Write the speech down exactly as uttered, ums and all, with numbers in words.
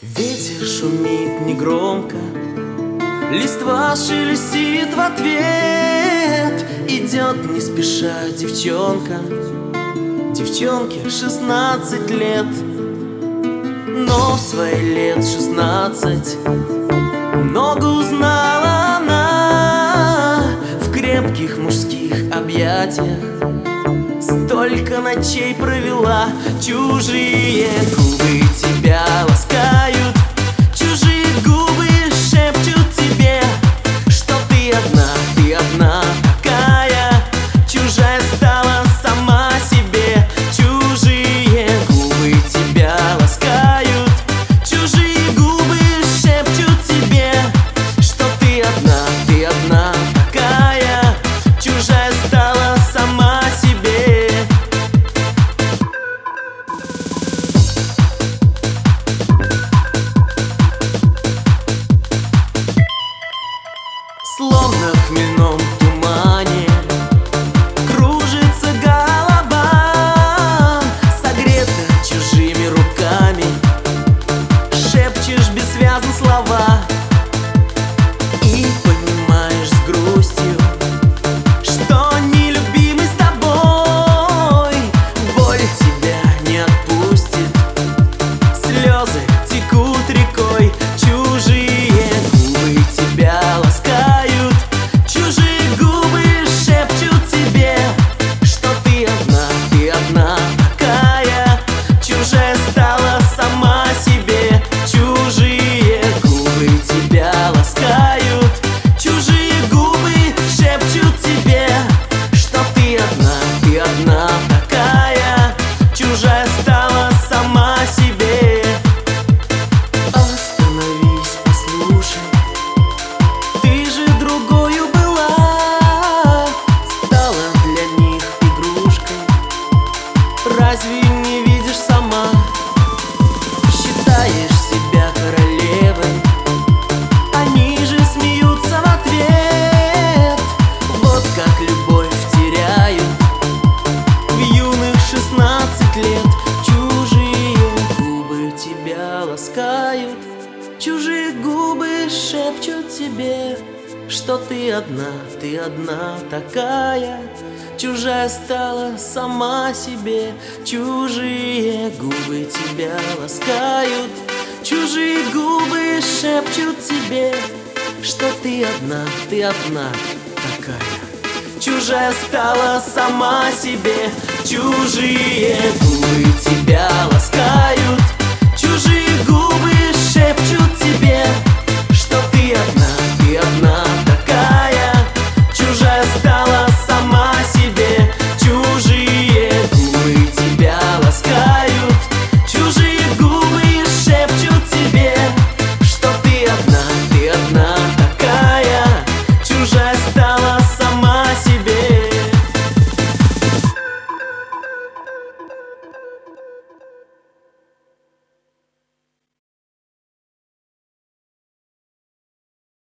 Ветер шумит негромко, листва шелестит в ответ. Идет не спеша девчонка, девчонке шестнадцать лет. Но в свои лет шестнадцать много узнала она в крепких мужских объятиях. Столько ночей провела, чужие губы тебя ласкают, чужие губы шепчут тебе, что ты одна, ты одна такая, чужая стала сама себе. Чужие губы тебя ласкают, чужие губы шепчут тебе, что ты одна, ты одна такая, чужая стала сама себе. Словно в хмельном тумане кружится голова, согрета чужими руками, шепчешь бессвязно слова и понимаешь с грустью, что нелюбимый с тобой боль тебя не отпустит, слезы текут рекой. Чужие губы тебя ласкают, чужие губы шепчут тебе, что ты одна, ты одна такая, чужая стала сама себе. Чужие губы тебя ласкают, чужие губы шепчут тебе, что ты одна, ты одна такая, чужая стала сама себе. Остановись, послушай, ты же другою была, стала для них игрушкой. Разве не видишь сама? Считаешь себя королевой, они же смеются в ответ. Вот как любовь теряют в юных шестнадцать лет. Чужие губы тебя ласкают, чужие губы шепчут тебе, что ты одна, ты одна такая, чужая стала сама себе. Чужие губы тебя ласкают, чужие губы шепчут тебе, что ты одна, ты одна такая, чужая стала сама себе. Чужие губы тебя ласкают,